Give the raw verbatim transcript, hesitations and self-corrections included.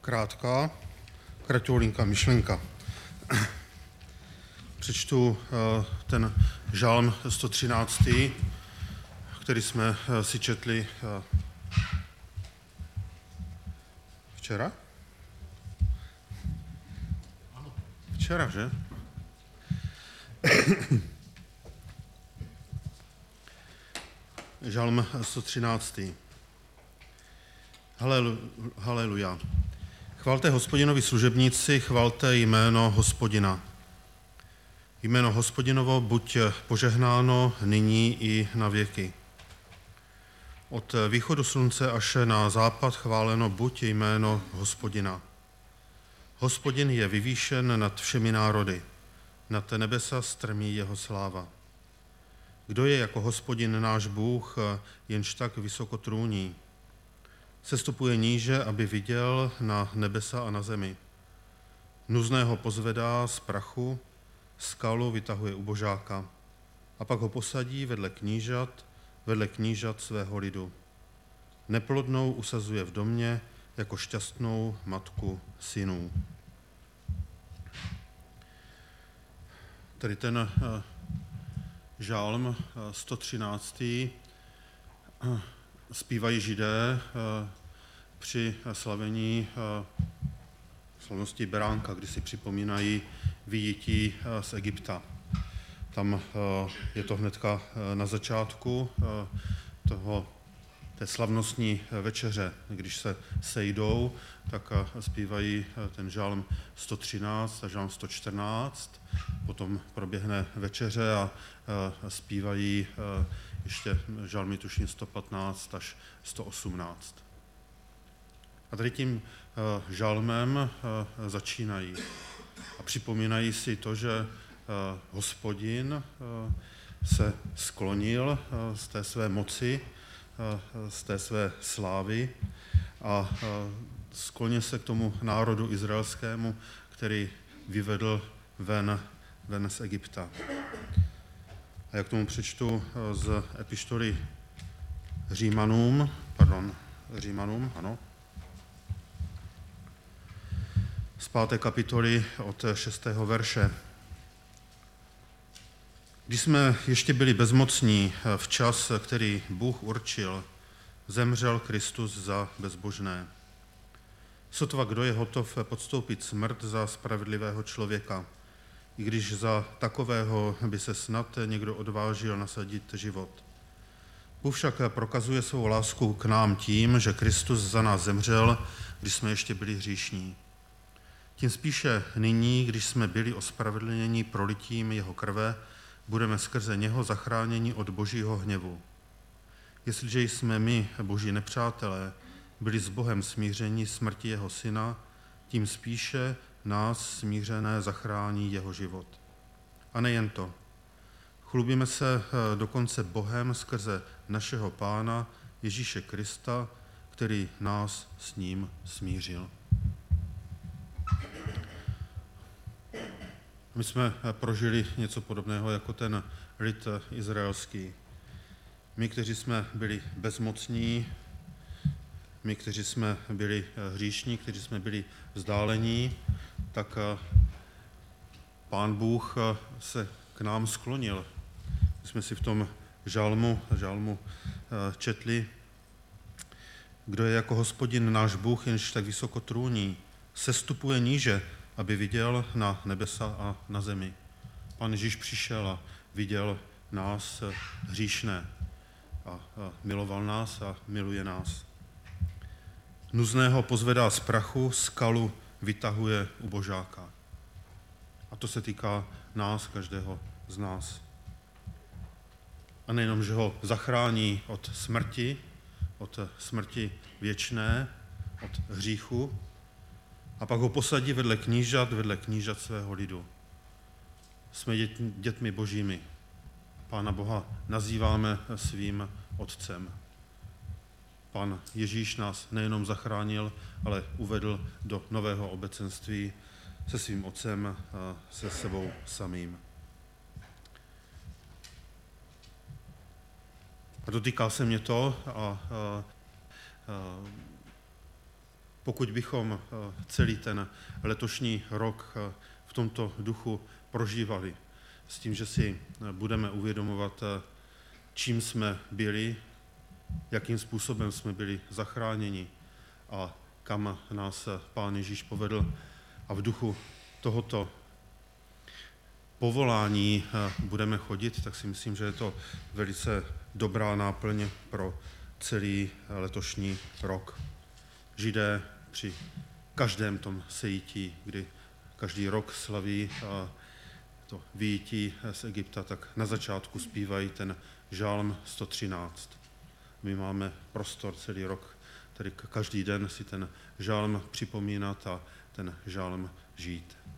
krátká, kratolinká myšlenka. Přečtu ten žalm sto třináctý, který jsme si četli včera? Včera, že? Žalm sto třináctý. Halelu, haleluja. Chvalte Hospodinovi služebníci, chvalte jméno Hospodina. Jméno Hospodinovo buď požehnáno nyní i na věky. Od východu slunce až na západ chváleno buď jméno Hospodina. Hospodin je vyvýšen nad všemi národy, nad nebesa strmí jeho sláva. Kdo je jako Hospodin náš Bůh, jenž tak vysoko trůní? Sestupuje níže, aby viděl na nebesa a na zemi. Nuzného pozvedá z prachu, skalu vytahuje ubožáka a pak ho posadí vedle knížat, vedle knížat svého lidu. Neplodnou usazuje v domě jako šťastnou matku synů. Tady ten žálm sto třináctý zpívají Židé při slavení slavnosti Beránka, kdy si připomínají vyjití z Egypta. Tam je to hnedka na začátku toho, té slavnostní večeře, když se sejdou, tak zpívají ten žálm sto třináct a žálm sto čtrnáct, potom proběhne večeře a zpívají ještě žálmy tuším sto patnáct až sto osmnáct. A tady tím žálmem začínají a připomínají si to, že Hospodin se sklonil z té své moci, z té své slávy a sklonil se k tomu národu izraelskému, který vyvedl ven, ven z Egypta. A jak tomu přečtu z epištoly Římanům, pardon, Římanům, ano, z páté kapitoly od šestého verše. Když jsme ještě byli bezmocní v čas, který Bůh určil, zemřel Kristus za bezbožné. Sotva kdo je hotov podstoupit smrt za spravedlivého člověka, i když za takového by se snad někdo odvážil nasadit život. Bůh však prokazuje svou lásku k nám tím, že Kristus za nás zemřel, když jsme ještě byli hříšní. Tím spíše nyní, když jsme byli ospravedlněni prolitím jeho krve, budeme skrze něho zachráněni od božího hněvu. Jestliže jsme my, boží nepřátelé, byli s Bohem smířeni smrti jeho syna, tím spíše nás smířené zachrání jeho život. A nejen to. Chlubíme se dokonce Bohem skrze našeho Pána Ježíše Krista, který nás s ním smířil. My jsme prožili něco podobného jako ten lid izraelský. My, kteří jsme byli bezmocní, my, kteří jsme byli hříšní, kteří jsme byli vzdálení, tak Pán Bůh se k nám sklonil. My jsme si v tom žalmu, žalmu četli, kdo je jako Hospodin náš Bůh, jenž tak vysoko trůní, sestupuje níže, aby viděl na nebesa a na zemi. Pan Ježíš přišel a viděl nás hříšné a miloval nás a miluje nás. Nuzného pozvedá z prachu, skalu vytahuje ubožáka. A to se týká nás, každého z nás. A nejenom, že ho zachrání od smrti, od smrti věčné, od hříchu, a pak ho posadí vedle knížat, vedle knížat svého lidu. Jsme dět, dětmi božími. Pána Boha nazýváme svým otcem. Pán Ježíš nás nejenom zachránil, ale uvedl do nového obecenství se svým otcem a se sebou samým. A dotýká se mě to a, a, a pokud bychom celý ten letošní rok v tomto duchu prožívali, s tím, že si budeme uvědomovat, čím jsme byli, jakým způsobem jsme byli zachráněni a kam nás Pán Ježíš povedl, a v duchu tohoto povolání budeme chodit, tak si myslím, že je to velice dobrá náplň pro celý letošní rok. Židé při každém tom sejítí, kdy každý rok slaví to vyjití z Egypta, tak na začátku zpívají ten žálm sto třináct. My máme prostor celý rok, tedy každý den si ten žálm připomínat a ten žálm žít.